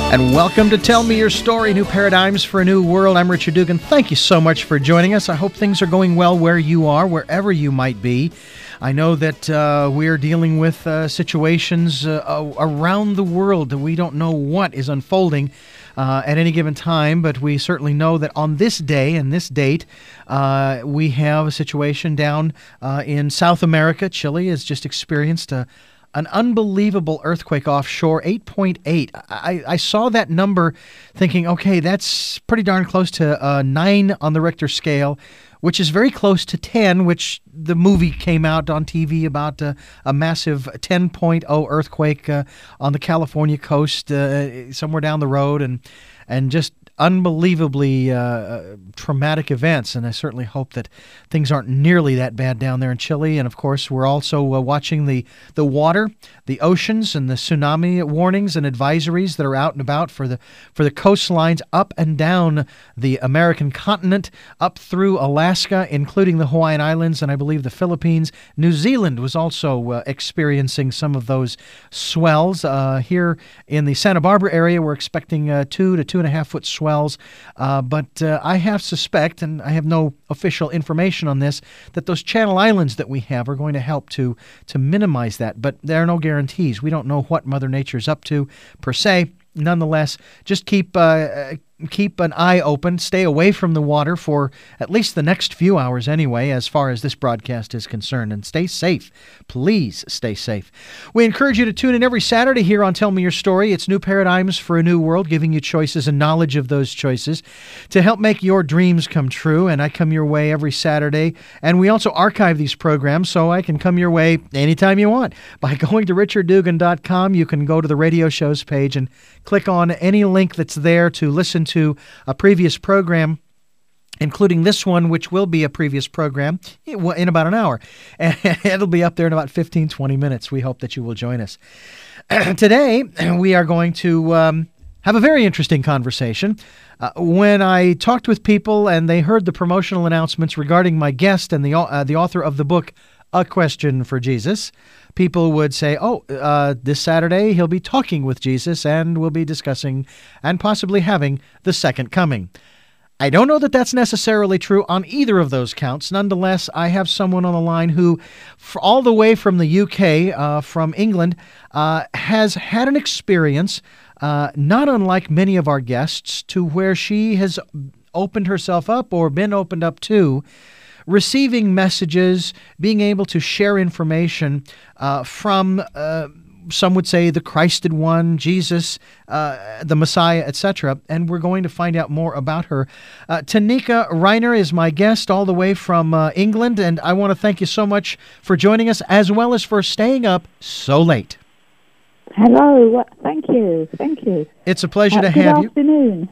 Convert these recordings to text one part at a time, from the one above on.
And welcome to Tell Me Your Story, New Paradigms for a New World. I'm Richard Dugan. Thank you so much for joining us. I hope things are going well where you are, wherever you might be. I know that we're dealing with situations around the world that we don't know what is unfolding at any given time, but we certainly know that on this day and this date, we have a situation down in South America. Chile has just experienced an unbelievable earthquake offshore, 8.8. I saw that number thinking, okay, that's pretty darn close to 9 on the Richter scale, which is very close to 10, which the movie came out on TV about a massive 10.0 earthquake on the California coast somewhere down the road, and just unbelievably traumatic events, and I certainly hope that things aren't nearly that bad down there in Chile. And of course, we're also watching the water, the oceans, and the tsunami warnings and advisories that are out and about for the coastlines up and down the American continent, up through Alaska, including the Hawaiian Islands, and I believe the Philippines. New Zealand was also experiencing some of those swells. Here in the Santa Barbara area, we're expecting 2 to 2.5 foot swells. But I have suspect, and I have no official information on this, that those Channel Islands that we have are going to help to minimize that. But there are no guarantees. We don't know what Mother Nature's up to per se. Nonetheless, just keep an eye open. Stay away from the water for at least the next few hours anyway, as far as this broadcast is concerned. And stay safe. Please stay safe. We encourage you to tune in every Saturday here on Tell Me Your Story. It's New Paradigms for a New World, giving you choices and knowledge of those choices to help make your dreams come true. And I come your way every Saturday. And we also archive these programs, so I can come your way anytime you want. By going to richarddugan.com, you can go to the radio shows page and click on any link that's there to listen to a previous program, including this one, which will be a previous program in about an hour. And it'll be up there in about 15, 20 minutes. We hope that you will join us. Today, we are going to have a very interesting conversation. When I talked with people and they heard the promotional announcements regarding my guest and the author of the book, A Question for Jesus, people would say, this Saturday he'll be talking with Jesus and we'll be discussing and possibly having the second coming. I don't know that that's necessarily true on either of those counts. Nonetheless, I have someone on the line who, all the way from the UK, from England, has had an experience not unlike many of our guests, to where she has opened herself up or been opened up to receiving messages, being able to share information from, some would say, the Christed One, Jesus, the Messiah, etc. And we're going to find out more about her. Tanika Reiner is my guest all the way from England, and I want to thank you so much for joining us, as well as for staying up so late. Hello, thank you. It's a pleasure to have you. Good afternoon.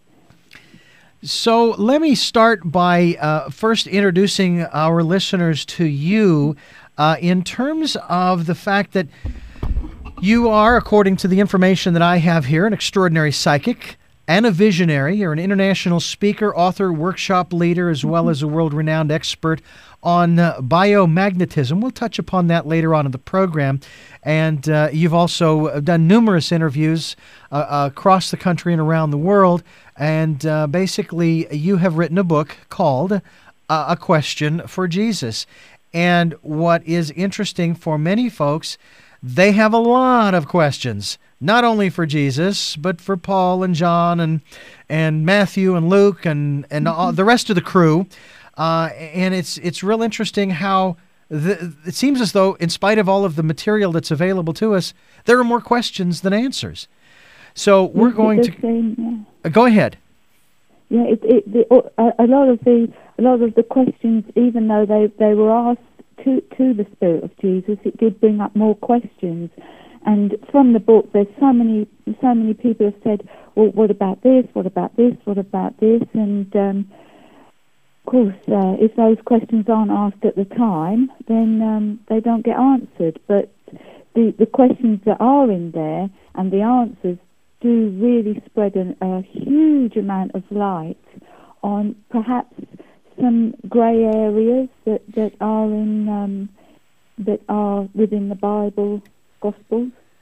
So let me start by first introducing our listeners to you in terms of the fact that you are, according to the information that I have here, an extraordinary psychic and a visionary. You're an international speaker, author, workshop leader, as well as a world-renowned expert on biomagnetism. We'll touch upon that later on in the program. And you've also done numerous interviews across the country and around the world. And basically, you have written a book called A Question for Jesus. And what is interesting for many folks, they have a lot of questions, not only for Jesus, but for Paul and John and Matthew and Luke and all, the rest of the crew. And it's real interesting how it seems as though, in spite of all of the material that's available to us, there are more questions than answers. So we're going to go ahead. Yeah, a lot of the questions, even though they were asked to the Spirit of Jesus, it did bring up more questions. And from the book, there's so many people have said, well, what about this? What about this? What about this? And of course, if those questions aren't asked at the time, then they don't get answered. But the questions that are in there and the answers do really spread a huge amount of light on perhaps some grey areas that are within the Bible Gospels.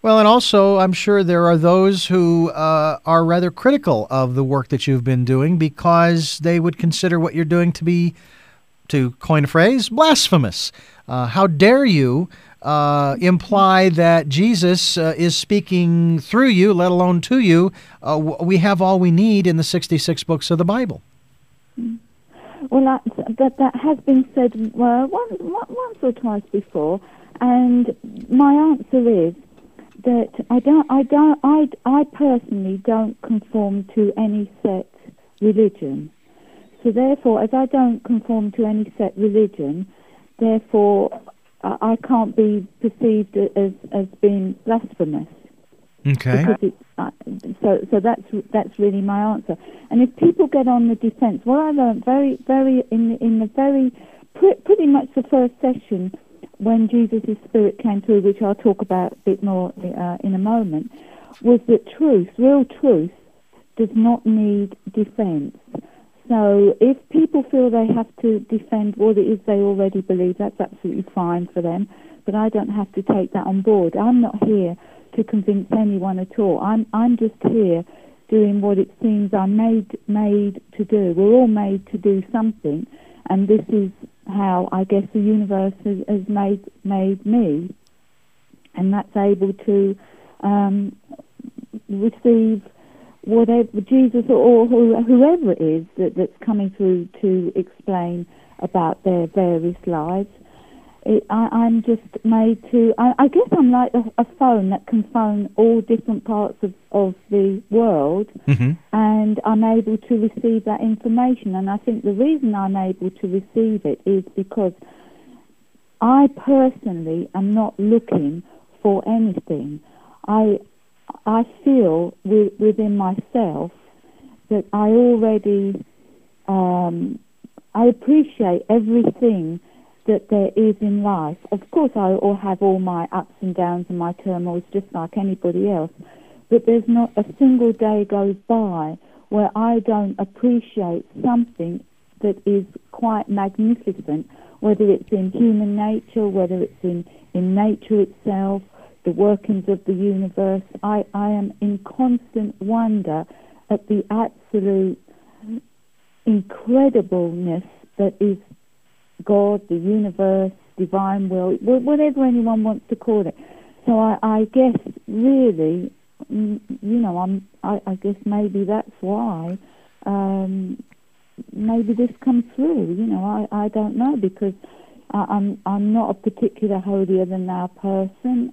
Well, and also, I'm sure there are those who are rather critical of the work that you've been doing because they would consider what you're doing to be, to coin a phrase, blasphemous. How dare you imply that Jesus is speaking through you, let alone to you? We have all we need in the 66 books of the Bible. Well, that has been said once or twice before, and my answer is that I personally don't conform to any set religion. So therefore, as I don't conform to any set religion, therefore I can't be perceived as being blasphemous. Okay. Because so that's really my answer. And if people get on the defence, what I learned very pretty much the first session when Jesus' Spirit came through, which I'll talk about a bit more in a moment, was that real truth, does not need defence. So if people feel they have to defend what it is they already believe, that's absolutely fine for them. But I don't have to take that on board. I'm not here to convince anyone at all. I'm just here doing what it seems I'm made to do. We're all made to do something, and this is how I guess the universe has made me, and that's able to receive whatever Jesus or whoever it is that's coming through to explain about their various lives. I'm just made to, I guess I'm like a phone that can phone all different parts of the world, Mm-hmm. and I'm able to receive that information. And I think the reason I'm able to receive it is because I personally am not looking for anything. I feel within myself that I already, I appreciate everything that there is in life. Of course, I will have all my ups and downs and my turmoils just like anybody else, but there's not a single day goes by where I don't appreciate something that is quite magnificent, whether it's in human nature, whether it's in nature itself, the workings of the universe. I am in constant wonder at the absolute incredibleness that is God, the universe, divine will, whatever anyone wants to call it. So I guess really, I guess maybe that's why maybe this comes through. I don't know, because I'm not a particular holier than thou person.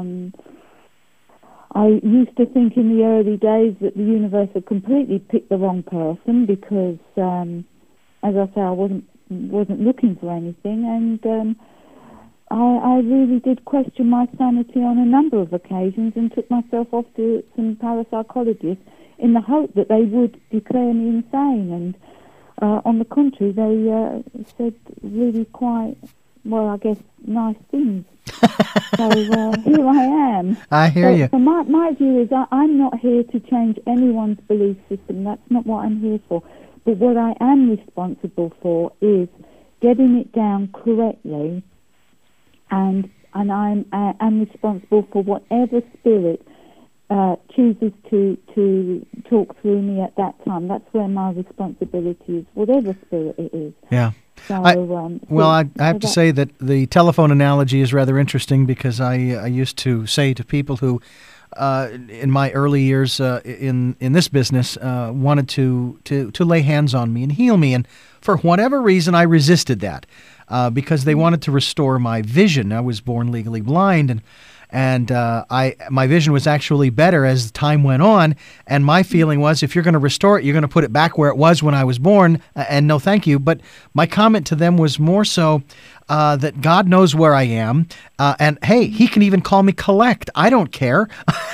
I used to think in the early days that the universe had completely picked the wrong person because, as I say, I wasn't looking for anything, and I really did question my sanity on a number of occasions and took myself off to some parapsychologists in the hope that they would declare me insane, and on the contrary, they said really quite, well, I guess, nice things. So here I am. I hear you. So my view is I'm not here to change anyone's belief system. That's not what I'm here for. But what I am responsible for is getting it down correctly, and I'm responsible for whatever spirit chooses to talk through me at that time. That's where my responsibility is, whatever spirit it is. Yeah. So, I have to say that the telephone analogy is rather interesting, because I used to say to people who, in my early years in this business, wanted to lay hands on me and heal me, and for whatever reason I resisted that because they wanted to restore my vision. I was born legally blind, and my vision was actually better as time went on, and my feeling was, if you're going to restore it, you're going to put it back where it was when I was born, and no thank you. But my comment to them was more so that God knows where I am, and hey, He can even call me collect. I don't care.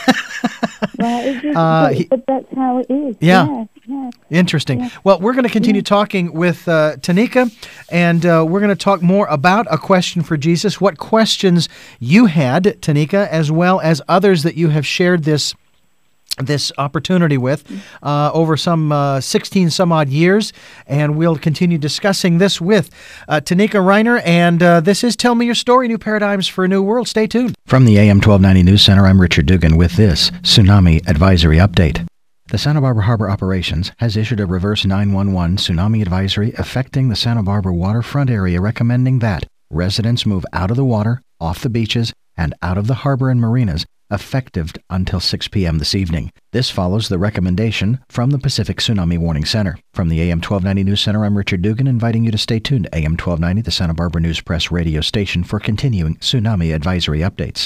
But that's how it is. Yeah. Yeah. Interesting. Yeah. Well, we're going to continue talking with Tanika, and we're going to talk more about A Question for Jesus, what questions you had, Tanika, as well as others that you have shared this this opportunity with over some 16 some odd years, and we'll continue discussing this with Tanika Reiner, and this is Tell Me Your Story, New Paradigms for a New World. Stay tuned. From the AM 1290 News Center, I'm Richard Dugan with this Tsunami Advisory Update. The Santa Barbara Harbor Operations has issued a reverse 911 tsunami advisory affecting the Santa Barbara waterfront area, recommending that residents move out of the water, off the beaches, and out of the harbor and marinas, effective until 6 p.m. this evening. This follows the recommendation from the Pacific Tsunami Warning Center. From the AM 1290 News Center, I'm Richard Dugan, inviting you to stay tuned to AM 1290, the Santa Barbara News Press radio station, for continuing tsunami advisory updates.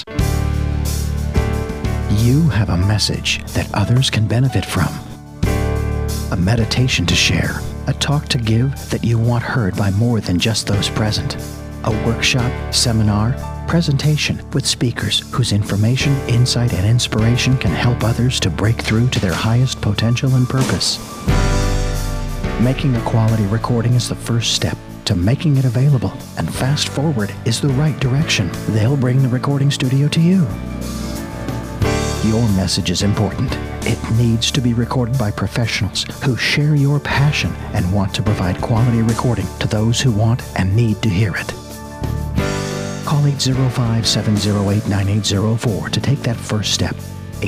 You have a message that others can benefit from. A meditation to share, a talk to give that you want heard by more than just those present. A workshop, seminar, presentation with speakers whose information, insight, and inspiration can help others to break through to their highest potential and purpose. Making a quality recording is the first step to making it available, and Fast Forward is the right direction. They'll bring the recording studio to you. Your message is important. It needs to be recorded by professionals who share your passion and want to provide quality recording to those who want and need to hear it. Call 805-708-9804 to take that first step.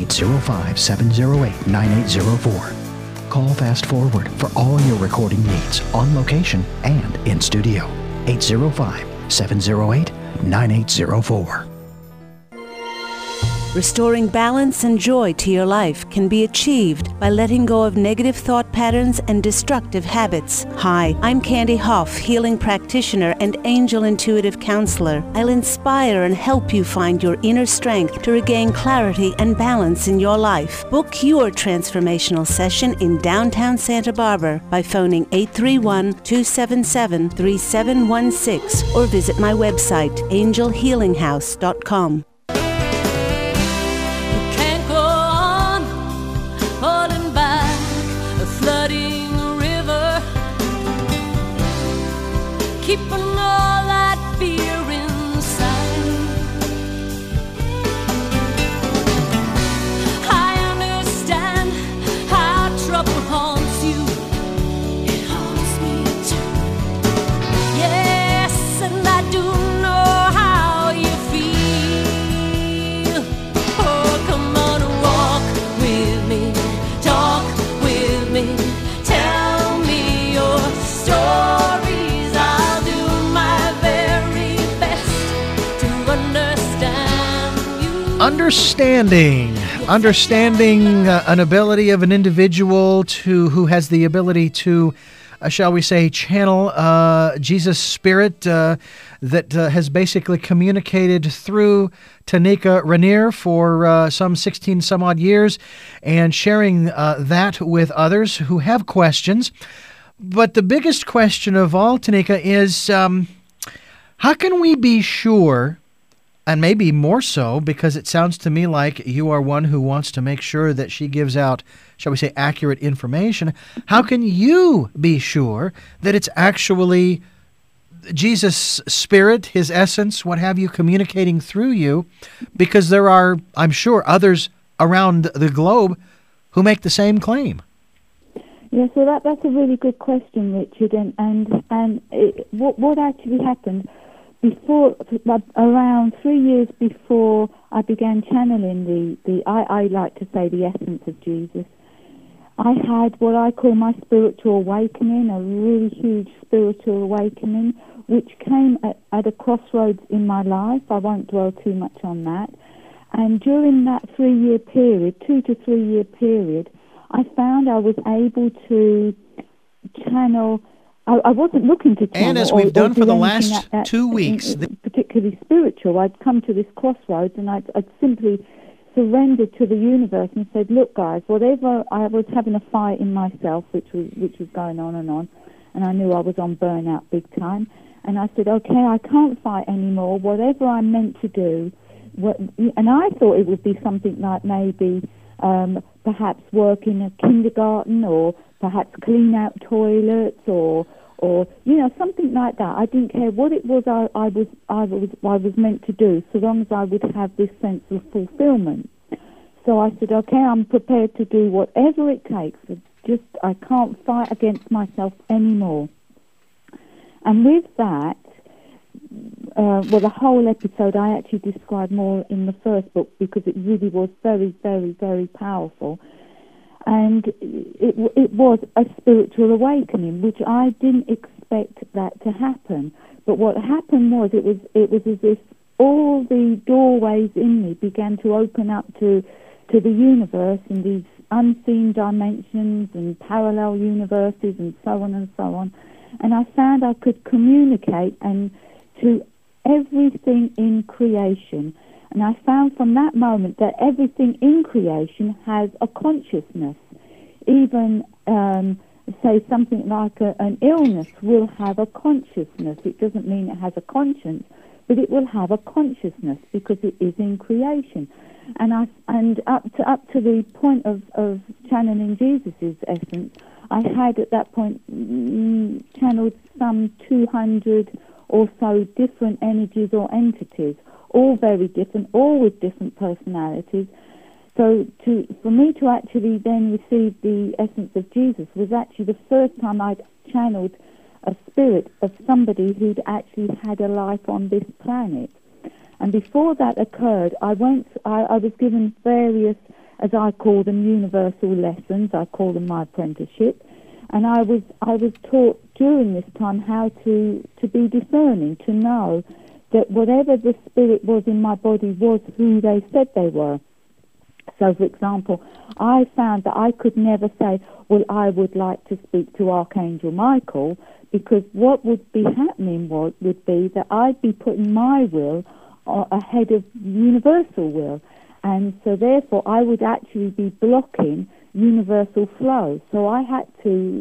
805-708-9804. Call Fast Forward for all your recording needs on location and in studio. 805-708-9804. Restoring balance and joy to your life can be achieved by letting go of negative thought patterns and destructive habits. Hi, I'm Candy Hoff, healing practitioner and angel intuitive counselor. I'll inspire and help you find your inner strength to regain clarity and balance in your life. Book your transformational session in downtown Santa Barbara by phoning 831-277-3716 or visit my website, angelhealinghouse.com. Keeping all that fear inside. I understand how trouble haunts you. It haunts me too. Yes, and I do know how you feel. Oh, come on, walk with me, talk with me, tell me your story. Understanding an ability of an individual who has the ability to, shall we say, channel Jesus' spirit that has basically communicated through Tanika Reiner for some 16 some odd years, and sharing that with others who have questions. But the biggest question of all, Tanika, is how can we be sure, and maybe more so, because it sounds to me like you are one who wants to make sure that she gives out, shall we say, accurate information. How can you be sure that it's actually Jesus' spirit, his essence, what have you, communicating through you? Because there are, I'm sure, others around the globe who make the same claim. Yeah, so that's a really good question, Richard. What actually happened? Before, around 3 years before I began channeling I like to say the essence of Jesus, I had what I call my spiritual awakening, a really huge spiritual awakening, which came at a crossroads in my life. I won't dwell too much on that. And during that 3-year period, 2 to 3 year period, I found I was able to channel. I wasn't looking to channel. And as we've done for the last 2 weeks, particularly spiritual, I'd come to this crossroads and I'd simply surrendered to the universe and said, "Look, guys, whatever." I was having a fight in myself, which was going on, and I knew I was on burnout big time. And I said, "Okay, I can't fight anymore. Whatever I'm meant to do," and I thought it would be something like maybe perhaps work in a kindergarten, or perhaps clean out toilets, or something like that. I didn't care what it was. I was meant to do, so long as I would have this sense of fulfillment. So I said, okay, I'm prepared to do whatever it takes. I can't fight against myself anymore. And with that, the whole episode I actually described more in the first book because it really was very, very, very powerful. And it was a spiritual awakening, which I didn't expect that to happen. But what happened was it was as if all the doorways in me began to open up to the universe in these unseen dimensions and parallel universes and so on and so on. And I found I could communicate and to everything in creation. And I found from that moment that everything in creation has a consciousness. Even, say, something like an illness will have a consciousness. It doesn't mean it has a conscience, but it will have a consciousness because it is in creation. And up to the point of channeling Jesus' essence, I had at that point channeled some 200 or so different energies or entities, all very different, all with different personalities. So for me to actually then receive the essence of Jesus was actually the first time I'd channeled a spirit of somebody who'd actually had a life on this planet. And before that occurred, I was given various, as I call them, universal lessons. I call them my apprenticeship. And I was taught during this time how to be discerning, to know that whatever the spirit was in my body was who they said they were. So, for example, I found that I could never say, well, I would like to speak to Archangel Michael, because what would be happening would be that I'd be putting my will ahead of universal will. And so, therefore, I would actually be blocking universal flow. So I had to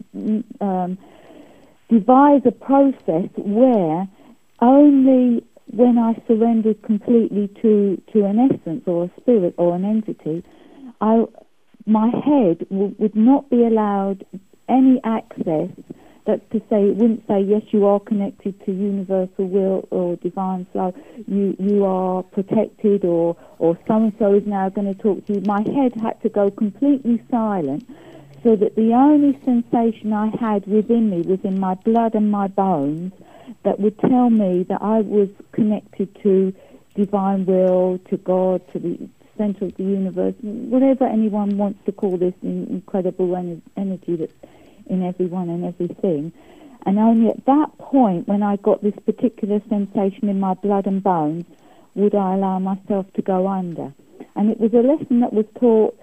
devise a process where only when I surrendered completely to an essence or a spirit or an entity, my head would not be allowed any access. That's to say, it wouldn't say, yes, you are connected to universal will or divine flow, you are protected, or so-and-so is now going to talk to you. My head had to go completely silent, so that the only sensation I had within me was in my blood and my bones that would tell me that I was connected to divine will, to God, to the center of the universe, whatever anyone wants to call this incredible energy that's in everyone and everything. And only at that point, when I got this particular sensation in my blood and bones, would I allow myself to go under. And it was a lesson that was taught,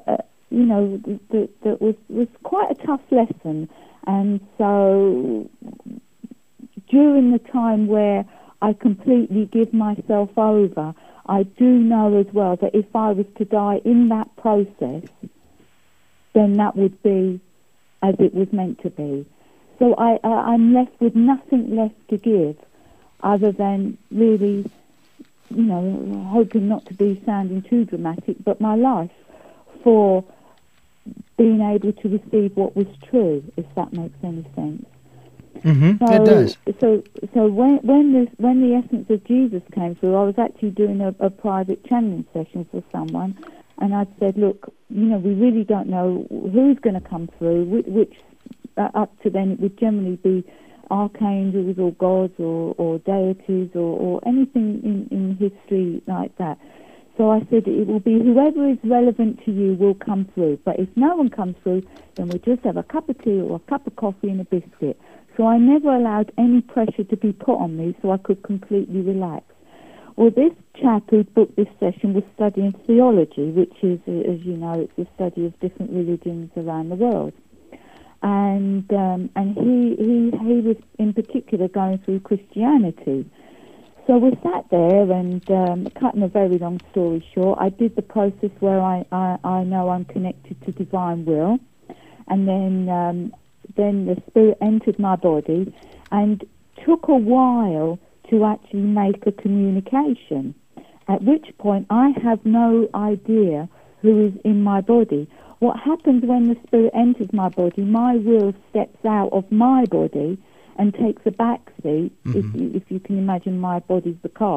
that was quite a tough lesson. And so during the time where I completely give myself over, I do know as well that if I was to die in that process, then that would be as it was meant to be. So I'm left with nothing left to give other than really, hoping not to be sounding too dramatic, but my life for being able to receive what was true, if that makes any sense. Mm-hmm. It does. So when the essence of Jesus came through, I was actually doing a private channeling session for someone, and I said, look, we really don't know who's going to come through, which up to then it would generally be archangels or gods or deities or anything in history like that. So I said it will be whoever is relevant to you will come through. But if no one comes through, then we'll just have a cup of tea or a cup of coffee and a biscuit. So I never allowed any pressure to be put on me so I could completely relax. Well, this chap who booked this session was studying theology, which is, as you know, it's the study of different religions around the world. And he was in particular going through Christianity. So we sat there, and cutting a very long story short, I did the process where I know I'm connected to divine will, and then the spirit entered my body, and took a while to actually make a communication, at which point I have no idea who is in my body. What happens when the spirit enters my body, my will steps out of my body and takes a back seat, if you can imagine my body's the car,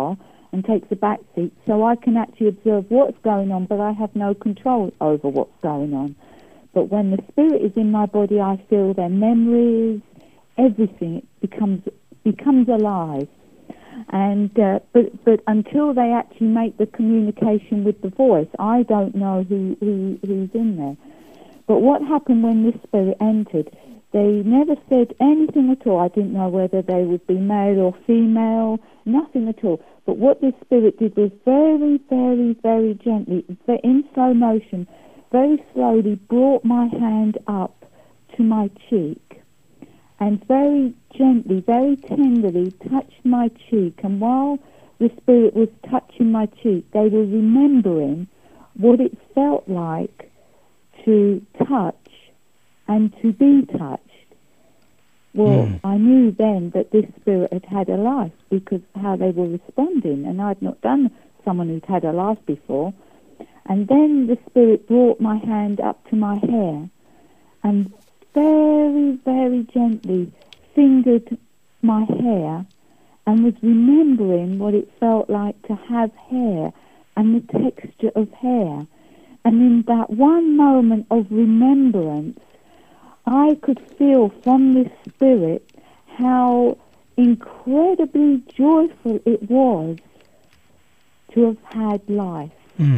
and takes a back seat, so I can actually observe what's going on, but I have no control over what's going on. But when the spirit is in my body, I feel their memories, everything becomes alive. And but until they actually make the communication with the voice, I don't know who's in there. But what happened when this spirit entered? They never said anything at all. I didn't know whether they would be male or female, nothing at all. But what this spirit did was very, very, very gently, in slow motion, very slowly brought my hand up to my cheek and very gently, very tenderly touched my cheek. And while the spirit was touching my cheek, they were remembering what it felt like to touch and to be touched. Well, I knew then that this spirit had had a life because how they were responding, and I'd not done someone who'd had a life before. And then the spirit brought my hand up to my hair and very, very gently fingered my hair and was remembering what it felt like to have hair and the texture of hair. And in that one moment of remembrance, I could feel from this spirit how incredibly joyful it was to have had life.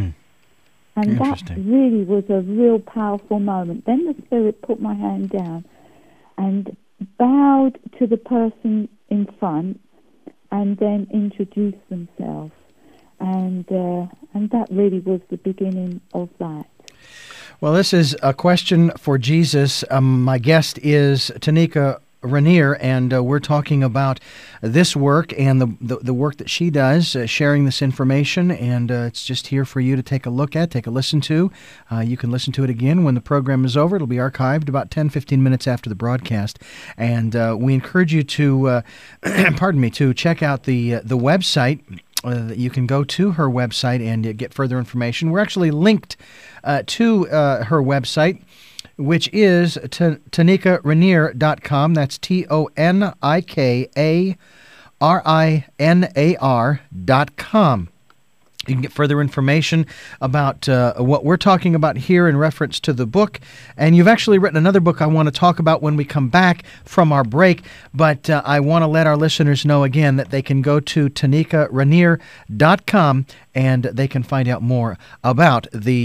And that really was a real powerful moment. Then the spirit put my hand down and bowed to the person in front and then introduced themselves. And that really was the beginning of that. Well, this is a question for Jesus. My guest is Tanika Rainier, and we're talking about this work and the work that she does, sharing this information, and it's just here for you to take a look at, take a listen to. You can listen to it again when the program is over. It'll be archived about 10-15 minutes after the broadcast, and we encourage you to, to check out the website. You can go to her website and get further information. We're actually linked to her website, which is TanikaRainier.com. That's TONIKARINAR.com. You can get further information about what we're talking about here in reference to the book. And you've actually written another book I want to talk about when we come back from our break. But I want to let our listeners know again that they can go to TanikaRainier.com and they can find out more about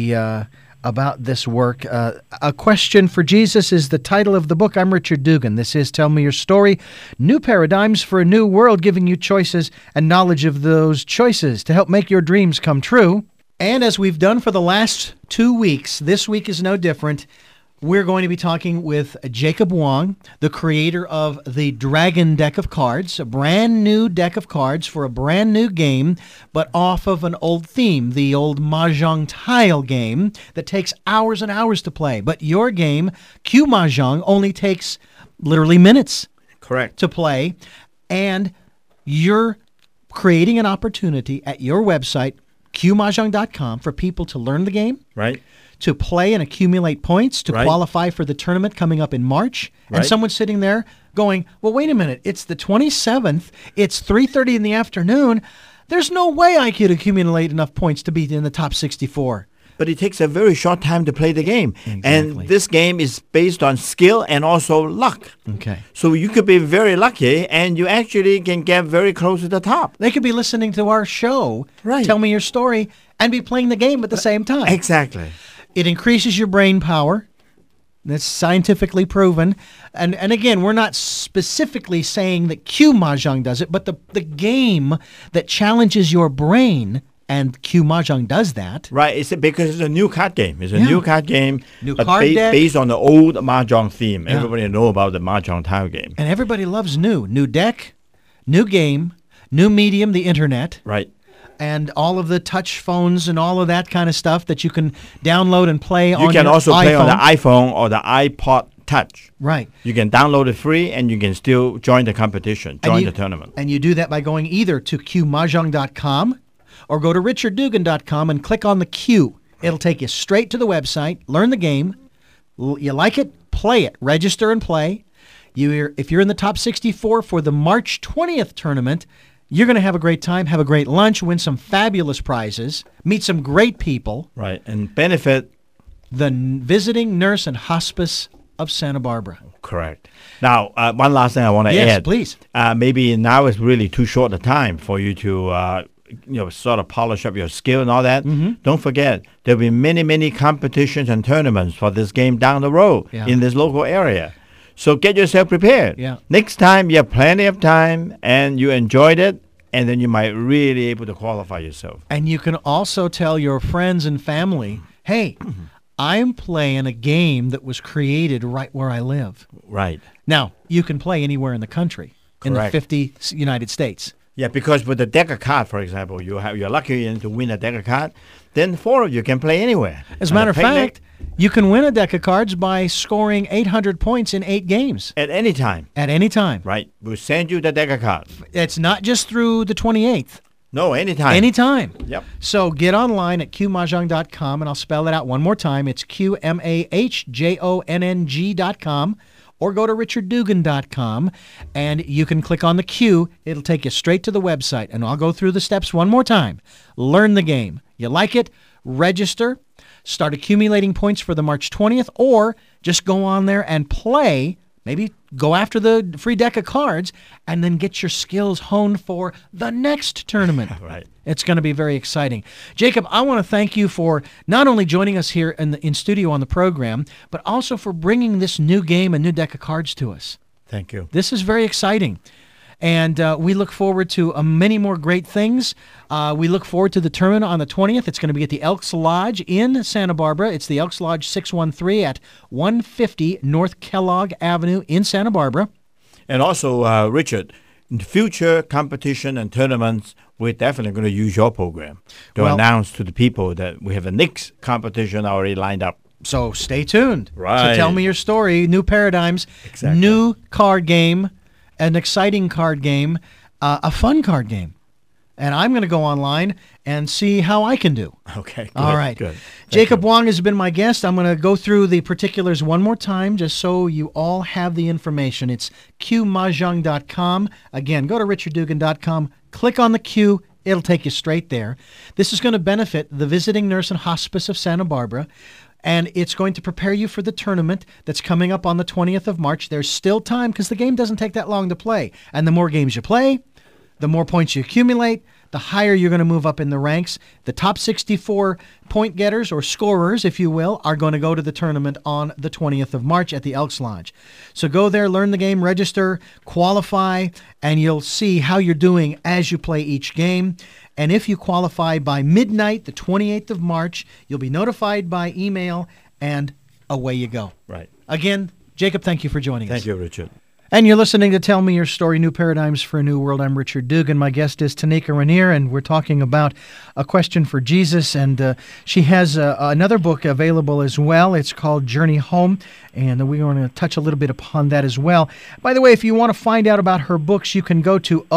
about this work. A Question for Jesus is the title of the book. I'm Richard Dugan. This is Tell Me Your Story, New Paradigms for a New World, giving you choices and knowledge of those choices to help make your dreams come true. And as we've done for the last 2 weeks, this week is no different. We're going to be talking with Jacob Wong, the creator of the Dragon deck of cards, a brand new deck of cards for a brand new game, but off of an old theme, the old Mahjong tile game that takes hours and hours to play. But your game, Q Mahjong, only takes literally minutes to play. And you're creating an opportunity at your website, qmahjong.com, for people to learn the game. Right. To play and accumulate points to qualify for the tournament coming up in March. And someone's sitting there going, well, wait a minute, it's the 27th, it's 3:30 in the afternoon. There's no way I could accumulate enough points to be in the top 64. But it takes a very short time to play the game. Exactly. And this game is based on skill and also luck. Okay. So you could be very lucky and you actually can get very close to the top. They could be listening to our show, Tell Me Your Story, and be playing the game at the same time. Exactly. It increases your brain power. That's scientifically proven. And again, we're not specifically saying that Q Mahjong does it, but the game that challenges your brain, and Q Mahjong does that. Right, it's because it's a new card game. It's a new card game deck. Based on the old Mahjong theme. Yeah. Everybody know about the Mahjong tile game. And everybody loves new. New deck, new game, new medium, the internet. Right. And all of the touch phones and all of that kind of stuff that you can download and play on your iPhone. You can also play on the iPhone or the iPod Touch. Right. You can download it free and you can still join the competition, join the tournament. And you do that by going either to qmahjong.com or go to richarddugan.com and click on the Q. It'll take you straight to the website, learn the game. You like it, play it, register and play. If you're in the top 64 for the March 20th tournament, You're going to have a great time, have a great lunch, win some fabulous prizes, meet some great people. Right, and benefit. The Visiting Nurse and Hospice of Santa Barbara. Correct. Now, one last thing I want to Yes, add. please. Maybe now is really too short a time for you to, sort of polish up your skill and all that. Don't forget, there'll be many, many competitions and tournaments for this game down the road in this local area. So get yourself prepared. Yeah. Next time, you have plenty of time and you enjoyed it, and then you might really able to qualify yourself. And you can also tell your friends and family, hey, I'm playing a game that was created right where I live. Right. Now, you can play anywhere in the country, in the Correct. 50 United States. Yeah, because with the deck of cards, for example, you're lucky to win a deck of cards, then 4 of you can play anywhere. As a On matter of picnic, fact, you can win a deck of cards by scoring 800 points in 8 games at any time. at any time. Right. We'll send you the deck of cards. It's not just through the 28th. No, anytime. Anytime. Yep. So get online at qmahjong.com, and I'll spell it out one more time. It's qmahjonng.com, or go to richarddugan.com, and you can click on the Q. It'll take you straight to the website, and I'll go through the steps one more time. Learn the game. You like it? Register. Start accumulating points for the March 20th, or just go on there and play. Maybe go after the free deck of cards and then get your skills honed for the next tournament. Right. It's going to be very exciting. Jacob, I want to thank you for not only joining us here in studio on the program, but also for bringing this new game, a new deck of cards to us. Thank you. This is very exciting. And we look forward to many more great things. We look forward to the tournament on the 20th. It's going to be at the Elks Lodge in Santa Barbara. It's the Elks Lodge 613 at 150 North Kellogg Avenue in Santa Barbara. And also, Richard, in future competition and tournaments, we're definitely going to use your program to announce to the people that we have a next competition already lined up. So stay tuned. Right. So tell me your story. New paradigms, Exactly. new card game, an exciting card game, a fun card game. And I'm going to go online and see how I can do. Okay, good. All right. Good. Jacob Wong has been my guest. I'm going to go through the particulars one more time just so you all have the information. It's qmahjong.com. Again, go to richarddugan.com, click on the Q. It'll take you straight there. This is going to benefit the Visiting Nurse and Hospice of Santa Barbara, and it's going to prepare you for the tournament that's coming up on the 20th of March. There's still time because the game doesn't take that long to play. And the more games you play, the more points you accumulate, the higher you're going to move up in the ranks. The top 64 point getters, or scorers, if you will, are going to go to the tournament on the 20th of March at the Elks Lodge. So go there, learn the game, register, qualify, and you'll see how you're doing as you play each game. And if you qualify by midnight, the 28th of March, you'll be notified by email, and away you go. Right. Again, Jacob, thank you for joining us. Thank you, Richard. And you're listening to Tell Me Your Story, New Paradigms for a New World. I'm Richard Dugan. My guest is Tanika Rainier, and we're talking about A Question for Jesus. And she has another book available as well. It's called Journey Home, and we're going to touch a little bit upon that as well. By the way, if you want to find out about her books, you can go to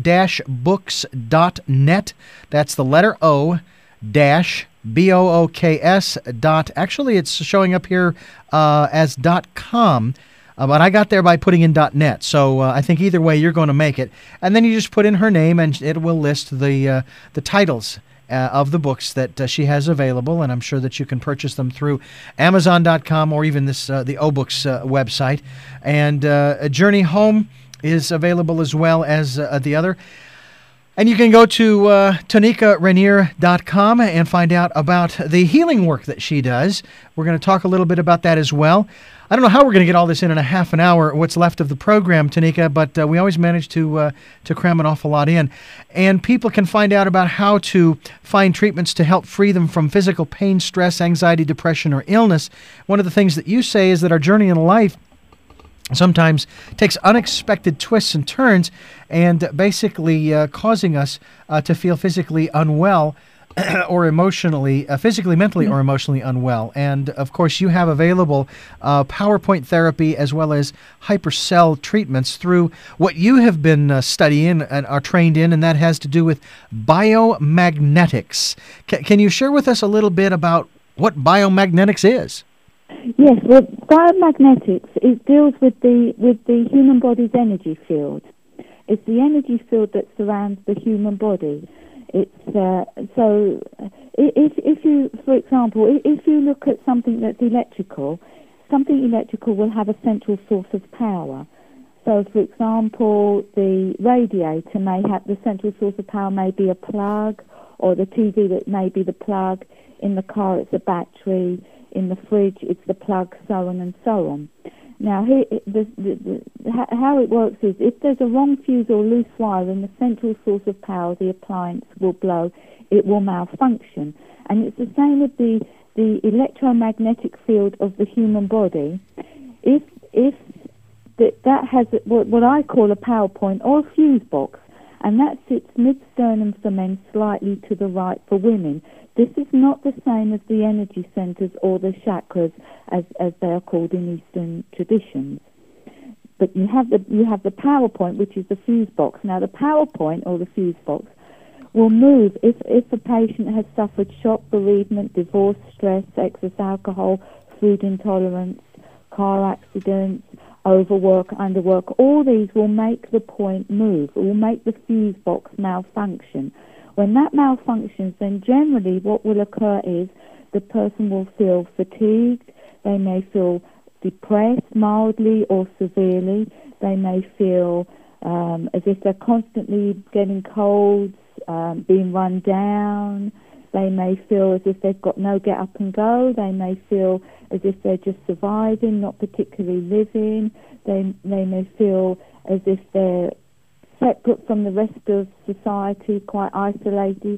o-books.net. That's the letter O dash BOOKS dot. Actually, it's showing up here as .com. But I got there by putting in .net, so I think either way you're going to make it. And then you just put in her name, and it will list the titles of the books that she has available, and I'm sure that you can purchase them through Amazon.com or even this the O-Books website. And Journey Home is available as well as the other. And you can go to TanikaRainier.com and find out about the healing work that she does. We're going to talk a little bit about that as well. I don't know how we're going to get all this in a half an hour, what's left of the program, Tanika, but we always manage to cram an awful lot in. And people can find out about how to find treatments to help free them from physical pain, stress, anxiety, depression, or illness. One of the things that you say is that our journey in life sometimes takes unexpected twists and turns, and basically causing us to feel physically unwell or emotionally, physically, mentally, or emotionally unwell. And of course, you have available PowerPoint therapy as well as hypercell treatments through what you have been studying and are trained in, and that has to do with biomagnetics. Can you share with us a little bit about what biomagnetics is? Yes, well, biomagnetics, it deals with the human body's energy field. It's the energy field that surrounds the human body. It's so if you, for example, if you look at something that's electrical, something electrical will have a central source of power. So, for example, the radiator may have the central source of power may be a plug, or the TV that may be the plug. In the car, it's a battery. In the fridge, it's the plug, so on and so on. Now, how it works is if there's a wrong fuse or loose wire in the central source of power, the appliance will blow, it will malfunction. And it's the same with the electromagnetic field of the human body. If that has what I call a power point or a fuse box, and that sits mid-sternum for men, slightly to the right for women. This is not the same as the energy centers or the chakras, as they are called in Eastern traditions. But you have the power point, which is the fuse box. Now, the power point or the fuse box will move if a patient has suffered shock, bereavement, divorce, stress, excess alcohol, food intolerance, car accidents, overwork, underwork. All these will make the point move. It will make the fuse box malfunction. When that malfunctions, then generally what will occur is the person will feel fatigued. They may feel depressed mildly or severely. They may feel as if they're constantly getting colds, being run down. They may feel as if they've got no get up and go. They may feel as if they're just surviving, not particularly living. They may feel as if they're separate from the rest of society, quite isolated.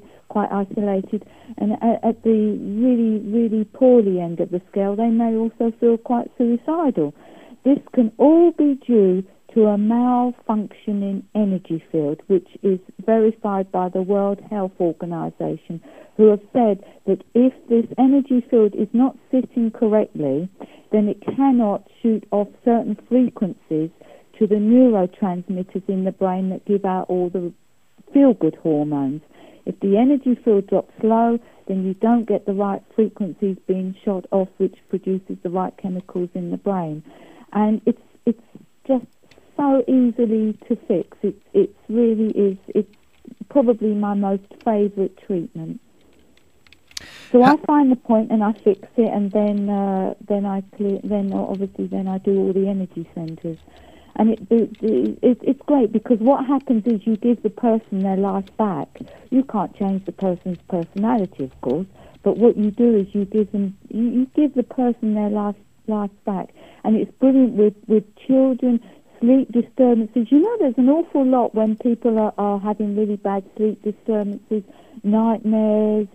And at the really, really poorly end of the scale, they may also feel quite suicidal. This can all be due to a malfunctioning energy field, which is verified by the World Health Organization, who have said that if this energy field is not sitting correctly, then it cannot shoot off certain frequencies to the neurotransmitters in the brain that give out all the feel-good hormones. If the energy field drops low, then you don't get the right frequencies being shot off, which produces the right chemicals in the brain. And it's just so easily to fix. It really is. It's probably my most favourite treatment. So I find the point and I fix it, and then I do all the energy centres. And it's great because what happens is you give the person their life back. You can't change the person's personality, of course, but what you do is you give the person their life back. And it's brilliant with children, sleep disturbances. You know, there's an awful lot when people are having really bad sleep disturbances, nightmares.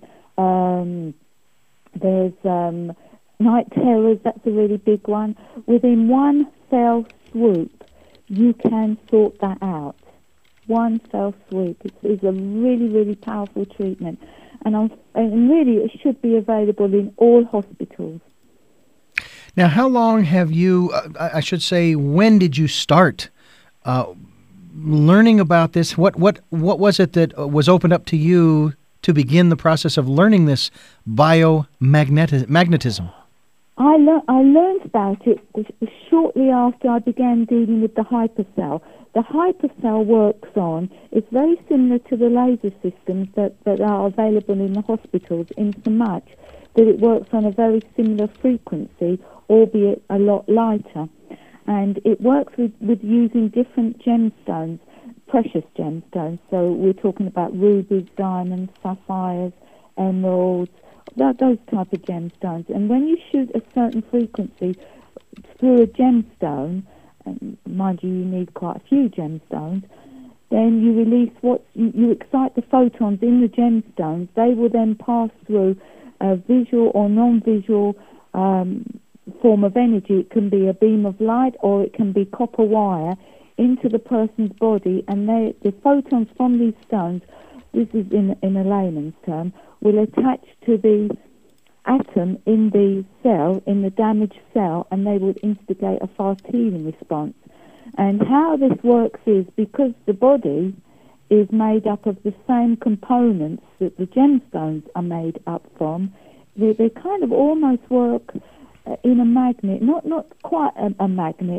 There's night terrors. That's a really big one. Within one fell swoop, you can sort that out. One fell swoop. It's a really, really powerful treatment. And really it should be available in all hospitals. Now, how long have you, I should say, when did you start learning about this? What was it that was opened up to you to begin the process of learning this biomagnetism? I learned about it shortly after I began dealing with the hypercell. The hypercell works on, it's very similar to the laser systems that are available in the hospitals, in so much that it works on a very similar frequency, albeit a lot lighter. And it works with using different gemstones, precious gemstones. So we're talking about rubies, diamonds, sapphires, emeralds, those type of gemstones. And when you shoot a certain frequency through a gemstone, and mind you need quite a few gemstones, then you release you excite the photons in the gemstones. They will then pass through a visual or non-visual form of energy. It can be a beam of light or it can be copper wire into the person's body, and the photons from these stones, this is in a layman's term, will attach to the atom in the cell, in the damaged cell, and they will instigate a fast healing response. And how this works is because the body is made up of the same components that the gemstones are made up from, they kind of almost work in a magnet, not quite a magnet,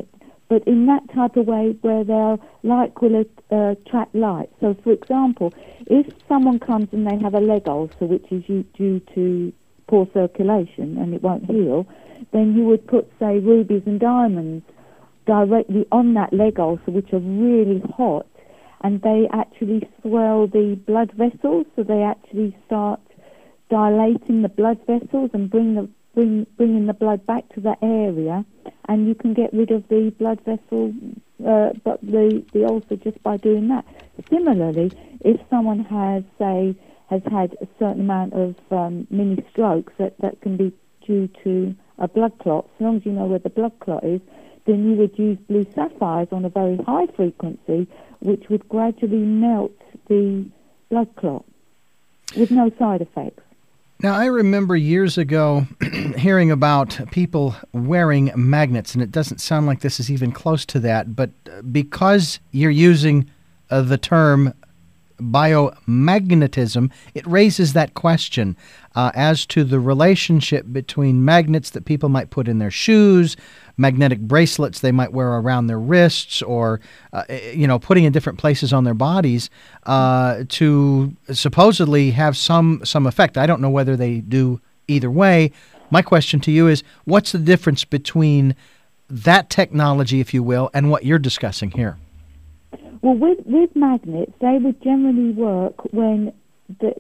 but in that type of way where their light will attract light. So, for example, if someone comes and they have a leg ulcer, which is due to poor circulation and it won't heal, then you would put, say, rubies and diamonds directly on that leg ulcer, which are really hot, and they actually swell the blood vessels, so they actually start dilating the blood vessels and bringing the blood back to that area, and you can get rid of the blood vessel, but the ulcer just by doing that. Similarly, if someone has had a certain amount of mini strokes, that can be due to a blood clot. As long as you know where the blood clot is, then you would use blue sapphires on a very high frequency, which would gradually melt the blood clot with no side effects. Now, I remember years ago hearing about people wearing magnets, and it doesn't sound like this is even close to that, but because you're using the term biomagnetism, it raises that question as to the relationship between magnets that people might put in their shoes, magnetic bracelets they might wear around their wrists, or putting in different places on their bodies to supposedly have some effect. I don't know whether they do either way. My question to you is, what's the difference between that technology, if you will, and what you're discussing here? Well, with magnets, they would generally work when they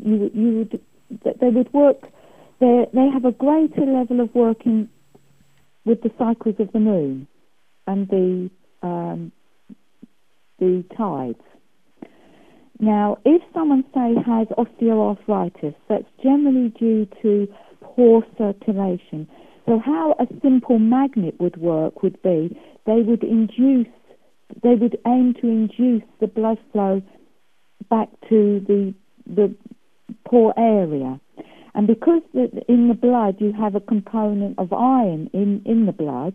would work. They have a greater level of working with the cycles of the moon and the tides. Now, if someone, say, has osteoarthritis, that's generally due to poor circulation. So how a simple magnet would work would be they would aim to induce the blood flow back to the poor area. And because in the blood you have a component of iron in the blood,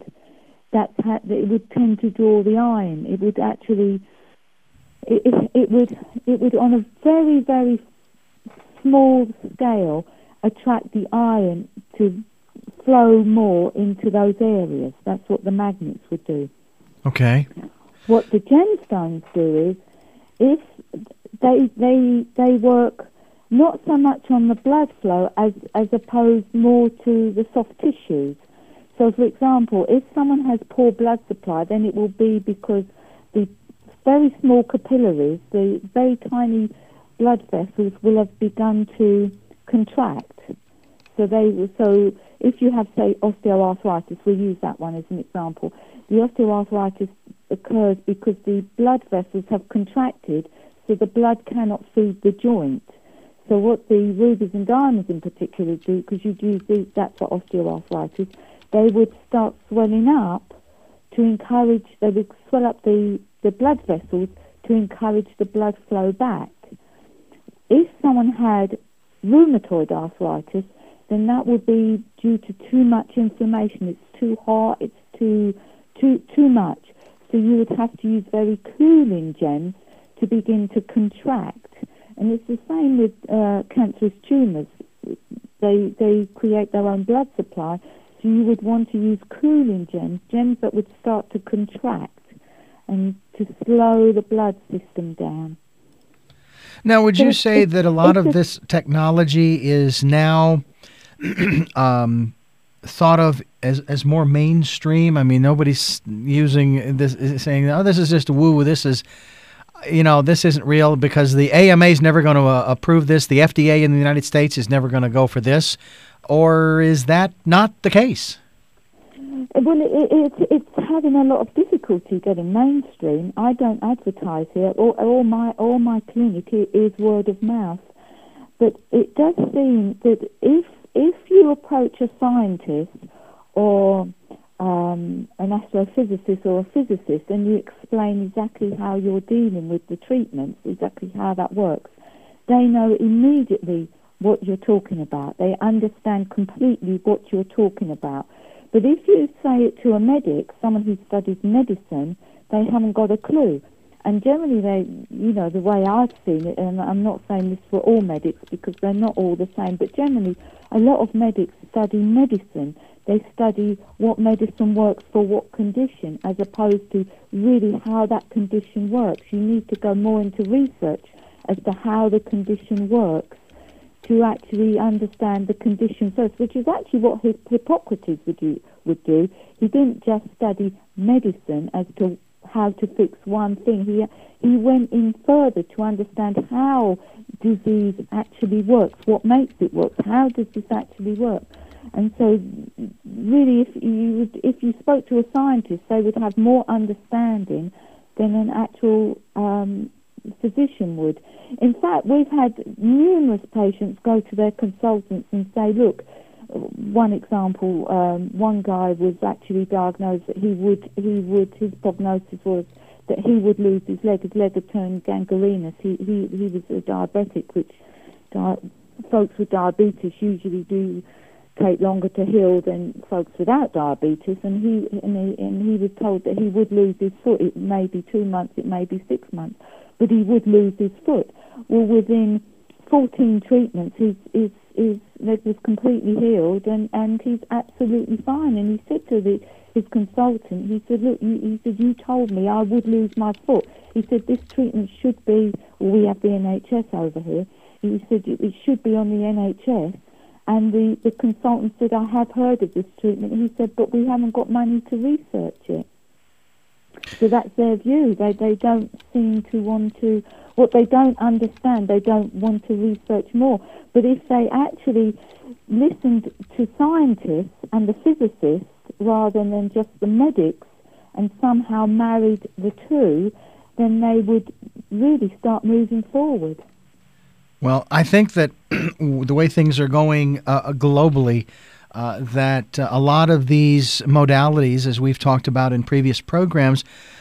it would tend to draw the iron. It would actually, it would on a very, very small scale attract the iron to flow more into those areas. That's what the magnets would do. Okay. What the gemstones do is, if they work not so much on the blood flow as opposed more to the soft tissues. So, for example, if someone has poor blood supply, then it will be because the very small capillaries, the very tiny blood vessels, will have begun to contract. So if you have, say, osteoarthritis, we'll use that one as an example. The osteoarthritis occurs because the blood vessels have contracted, so the blood cannot feed the joint. So what the rubies and diamonds in particular do, because you use that for osteoarthritis, they would start swelling up to encourage, they would swell up the blood vessels to encourage the blood flow back. If someone had rheumatoid arthritis, then that would be due to too much inflammation. It's too hot, it's too much. So you would have to use very cooling gems to begin to contract. And it's the same with cancerous tumours. They create their own blood supply, so you would want to use cooling gems that would start to contract and to slow the blood system down. Now, would you say that a lot of this technology is now thought of as more mainstream? I mean, nobody's using this, saying, "Oh, this is just woo. This is, this isn't real," because the AMA is never going to approve this. The FDA in the United States is never going to go for this. Or is that not the case? Well, it's having a lot of difficulty getting mainstream. I don't advertise here. All my clinic is word of mouth. But it does seem that if you approach a scientist or an astrophysicist or a physicist and you explain exactly how you're dealing with the treatments, exactly how that works, they know immediately what you're talking about. They understand completely what you're talking about. But if you say it to a medic, someone who studies medicine, they haven't got a clue. And generally, the way I've seen it, and I'm not saying this for all medics because they're not all the same, but generally, a lot of medics study medicine. They study what medicine works for what condition, as opposed to really how that condition works. You need to go more into research as to how the condition works to actually understand the condition first, which is actually what Hippocrates would do. He didn't just study medicine as to how to fix one thing. He went in further to understand how disease actually works, what makes it work, how does this actually work. And so, really, if you spoke to a scientist, they would have more understanding than an actual physician would. In fact, we've had numerous patients go to their consultants and say, look, one example, one guy was actually diagnosed that his prognosis was that he would lose his leg. His leg had turned gangrenous. He was a diabetic, which folks with diabetes usually do take longer to heal than folks without diabetes, and he was told that he would lose his foot. It may be 2 months, it may be 6 months, but he would lose his foot. Well, within 14 treatments, his leg was completely healed, and he's absolutely fine. And he said to his consultant, he said, look, you told me I would lose my foot. He said, this treatment should be, we have the NHS over here, he said, it should be on the NHS. And the consultant said, I have heard of this treatment. And he said, but we haven't got money to research it. So that's their view. They don't seem to want to, what they don't understand, they don't want to research more. But if they actually listened to scientists and the physicists rather than just the medics and somehow married the two, then they would really start moving forward. Well, I think that the way things are going globally, that a lot of these modalities, as we've talked about in previous programs,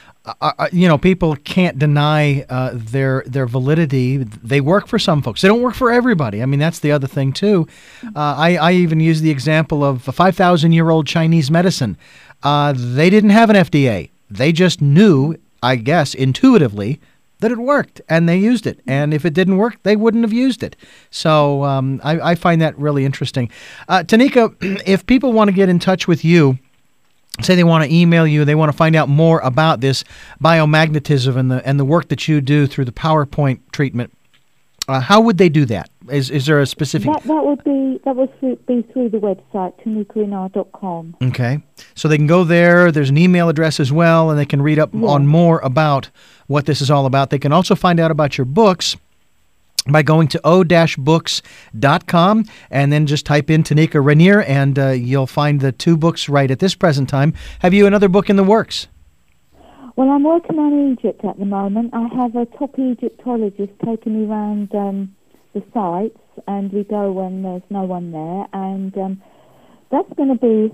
people can't deny their validity. They work for some folks. They don't work for everybody. I mean, that's the other thing, too. I even use the example of a 5,000-year-old Chinese medicine. They didn't have an FDA. They just knew, I guess, intuitively, that it worked, and they used it. And if it didn't work, they wouldn't have used it. So I find that really interesting. Tanika, if people want to get in touch with you, say they want to email you, they want to find out more about this biomagnetism and the work that you do through the PowerPoint treatment, how would they do that? Is there a specific... That would be through the website, TanikaRenard.com. Okay. So they can go there. There's an email address as well, and they can read up on more about what this is all about. They can also find out about your books by going to o-books.com and then just type in Tanika Rainier, and you'll find the two books right at this present time. Have you another book in the works? Well, I'm working on Egypt at the moment. I have a top Egyptologist taking me around the sites, and we go when there's no one there, and that's going to be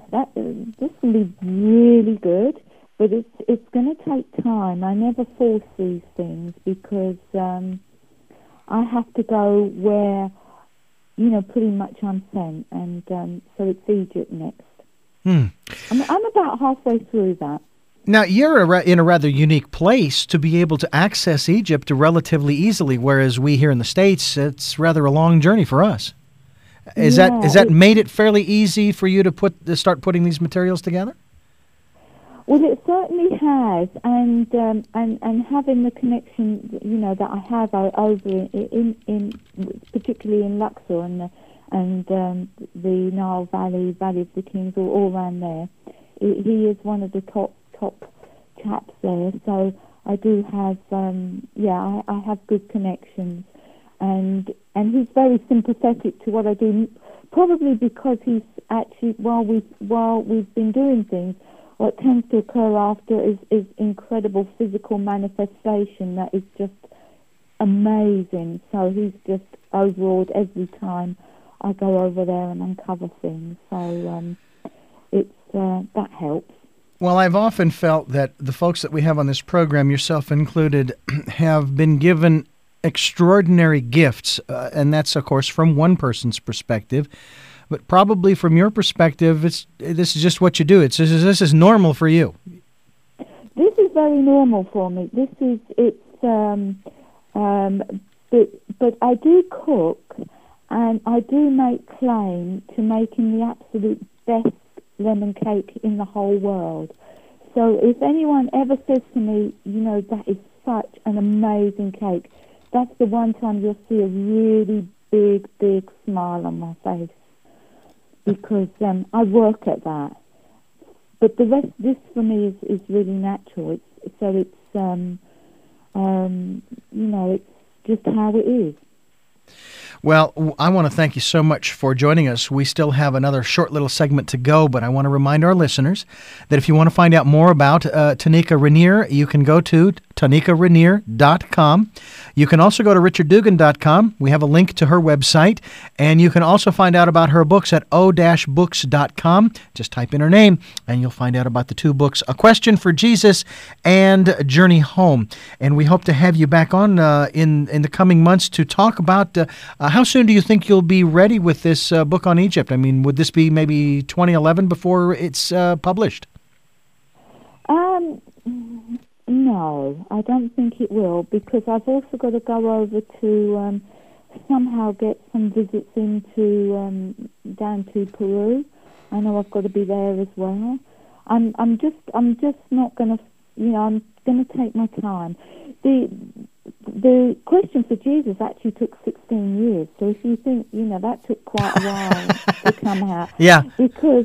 really good. But it's going to take time. I never force these things because I have to go where, pretty much I'm sent, and so it's Egypt next. I'm about halfway through that. Now, you're in a rather unique place to be able to access Egypt relatively easily, whereas we here in the States, it's rather a long journey for us. Is that made it fairly easy for you to start putting these materials together? Well, it certainly has, and having the connection, that I have over in particularly in Luxor and the Nile Valley of the Kings, all around there. He is one of the top chaps there, so I do have I have good connections, and he's very sympathetic to what I do, probably because he's actually while we've been doing things, what tends to occur after is incredible physical manifestation that is just amazing. So he's just overawed every time I go over there and uncover things. So that helps. Well, I've often felt that the folks that we have on this program, yourself included, have been given extraordinary gifts, and that's, of course, from one person's perspective. But probably from your perspective, this is just what you do. This is normal for you. This is very normal for me. But I do cook, and I do make claim to making the absolute best lemon cake in the whole world. So if anyone ever says to me, that is such an amazing cake, that's the one time you'll see a really big, big smile on my face, because I work at that. But the rest, this for me is really natural. It's just how it is. Well, I want to thank you so much for joining us. We still have another short little segment to go, but I want to remind our listeners that if you want to find out more about Tanika Rainier, you can go to TanikaRainier.com. You can also go to RichardDugan.com. We have a link to her website, and you can also find out about her books at o-books.com. Just type in her name, and you'll find out about the two books, A Question for Jesus and Journey Home. And we hope to have you back on in the coming months to talk about how soon do you think you'll be ready with this book on Egypt? I mean, would this be maybe 2011 before it's published? No, I don't think it will, because I've also got to go over to somehow get some visits into down to Peru. I know I've got to be there as well. I'm just not going to, I'm going to take my time. The Question for Jesus actually took 16 years. So if you think, that took quite a while to come out. Yeah. Because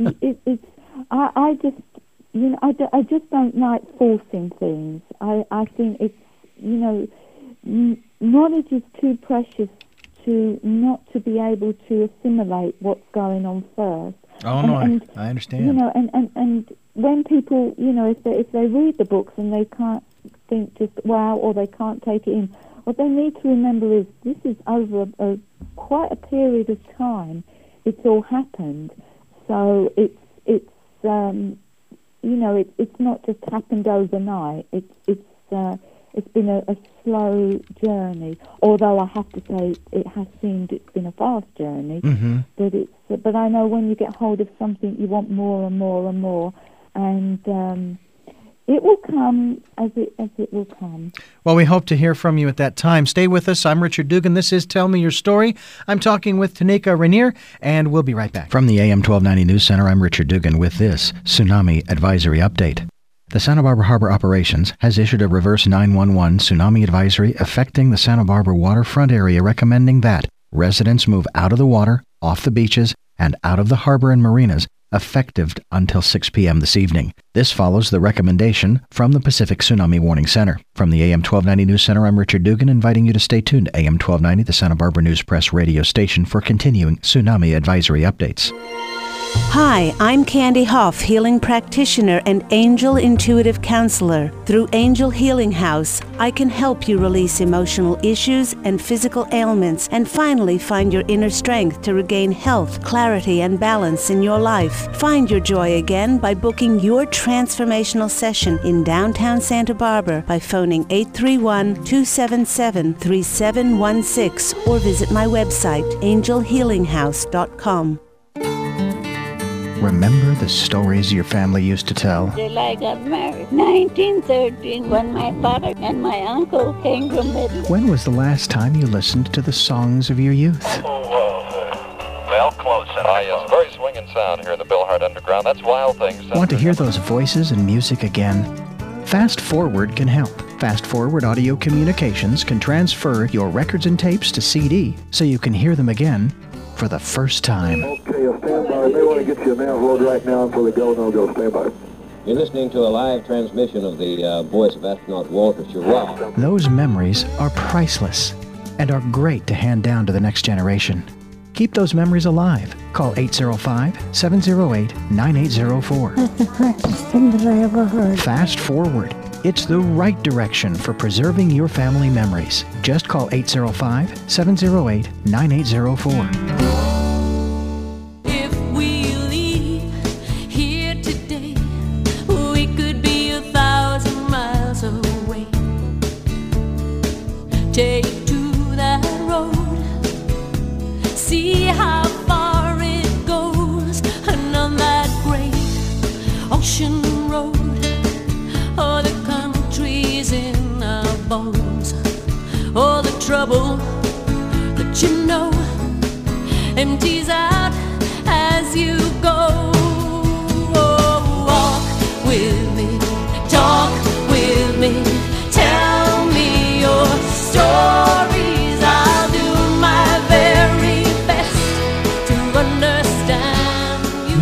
I just don't like forcing things. I think it's, knowledge is too precious to not to be able to assimilate what's going on first. Oh, no, I understand. And when people, if they read the books and they can't think just wow, or they can't take it in, what they need to remember is this is over quite a period of time. It's all happened, so it's not just happened overnight. It's been a slow journey. Although I have to say, it has seemed it's been a fast journey. Mm-hmm. But I know when you get hold of something, you want more and more and more, and it will come as it will come. Well, we hope to hear from you at that time. Stay with us. I'm Richard Dugan. This is Tell Me Your Story. I'm talking with Tanika Rainier, and we'll be right back. From the AM 1290 News Center, I'm Richard Dugan with this Tsunami Advisory Update. The Santa Barbara Harbor Operations has issued a reverse 911 tsunami advisory affecting the Santa Barbara waterfront area, recommending that residents move out of the water, off the beaches, and out of the harbor and marinas, effective until 6 p.m. this evening. This follows the recommendation from the Pacific Tsunami Warning Center. From the AM 1290 News Center, I'm Richard Dugan, inviting you to stay tuned to AM 1290, the Santa Barbara News Press radio station, for continuing tsunami advisory updates. Hi, I'm Candy Hoff, healing practitioner and angel intuitive counselor. Through Angel Healing House, I can help you release emotional issues and physical ailments and finally find your inner strength to regain health, clarity, and balance in your life. Find your joy again by booking your transformational session in downtown Santa Barbara by phoning 831-277-3716 or visit my website, angelhealinghouse.com. Remember the stories your family used to tell? Till I got married, 1913, when my father and my uncle came from Midland. When was the last time you listened to the songs of your youth? Well, close. It's very swinging sound here in the Bill Hart Underground. That's Wild Things. Want to hear those voices and music again? Fast Forward can help. Fast Forward Audio Communications can transfer your records and tapes to CD so you can hear them again for the first time. Okay, stand by. I may want to get you a man's load right now before they go. No-go. Stand by. You're listening to a live transmission of the voice of astronaut Walter Schirra. Those memories are priceless and are great to hand down to the next generation. Keep those memories alive. Call 805-708-9804. That's the first thing that I ever heard. Fast Forward. It's the right direction for preserving your family memories. Just call 805-708-9804. If we leave here today, we could be 1,000 miles away. Take to that road, see how far it goes, and on that great ocean road, all the countries in our bones, all the trouble that you know empties out as you go.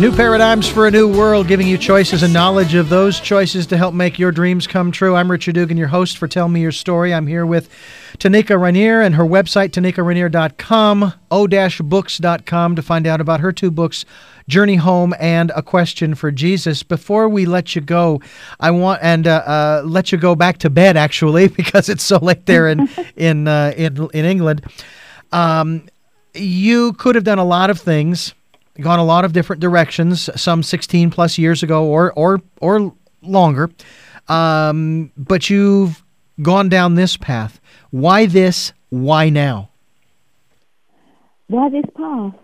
New Paradigms for a New World, giving you choices and knowledge of those choices to help make your dreams come true. I'm Richard Dugan, your host for Tell Me Your Story. I'm here with Tanika Rainier and her website, TanikaRainier.com, o-books.com, to find out about her two books, Journey Home and A Question for Jesus. Before we let you go, I want let you go back to bed, actually, because it's so late there in England. You could have done a lot of things, gone a lot of different directions, some 16 plus years ago or longer, but you've gone down this path. Why this? Why now? Why this path?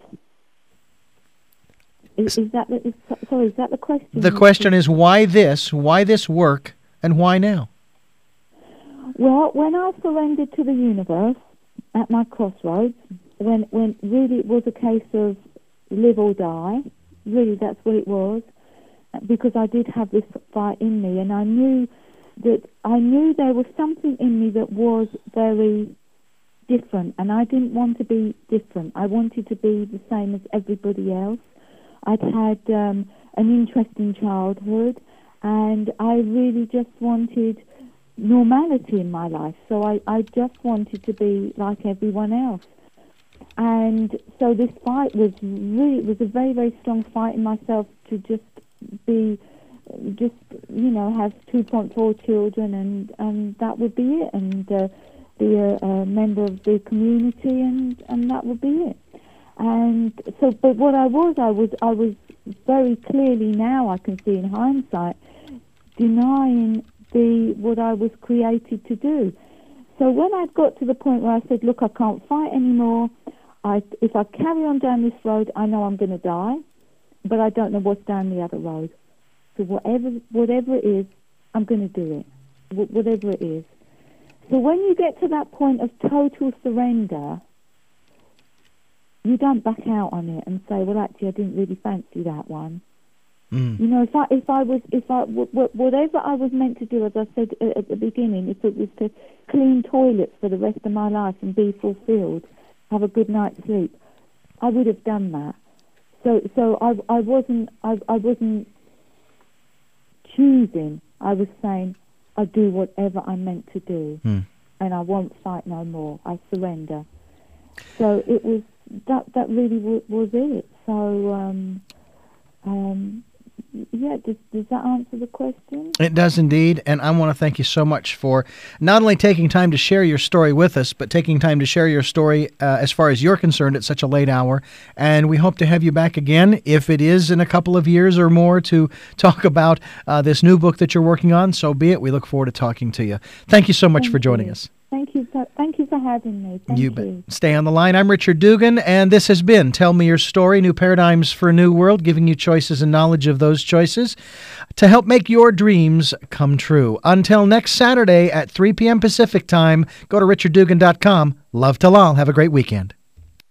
Is that the question? The question is why this? Why this work? And why now? Well, when I surrendered to the universe at my crossroads, when really it was a case of live or die, really that's what it was, because I did have this fight in me, and I knew there was something in me that was very different, and I didn't want to be different. I wanted to be the same as everybody else. I'd had an interesting childhood, and I really just wanted normality in my life, so I just wanted to be like everyone else. And so this fight was a very, very strong fight in myself to have 2.4 children, and that would be it, and be a member of the community, and that would be it. And so, but what I was very clearly, now I can see in hindsight, denying what I was created to do. So when I got to the point where I said, look, I can't fight anymore, if I carry on down this road, I know I'm going to die, but I don't know what's down the other road. So whatever it is, I'm going to do it, whatever it is. So when you get to that point of total surrender, you don't back out on it and say, well, actually, I didn't really fancy that one. You know, whatever I was meant to do, as I said at the beginning, if it was to clean toilets for the rest of my life and be fulfilled, have a good night's sleep, I would have done that. So I wasn't choosing. I was saying, I do whatever I'm meant to do, and I won't fight no more. I surrender. So it was that really was it. So yeah, does that answer the question? It does indeed, and I want to thank you so much for not only taking time to share your story with us, but taking time to share your story as far as you're concerned at such a late hour. And we hope to have you back again, if it is in a couple of years or more, to talk about this new book that you're working on. So be it. We look forward to talking to you. Thank you so much for joining us. Thank you for having me. Thank you. Stay on the line. I'm Richard Dugan, and this has been Tell Me Your Story, New Paradigms for a New World, giving you choices and knowledge of those choices to help make your dreams come true. Until next Saturday at 3 p.m. Pacific Time, go to richarddugan.com. Love to all. Have a great weekend.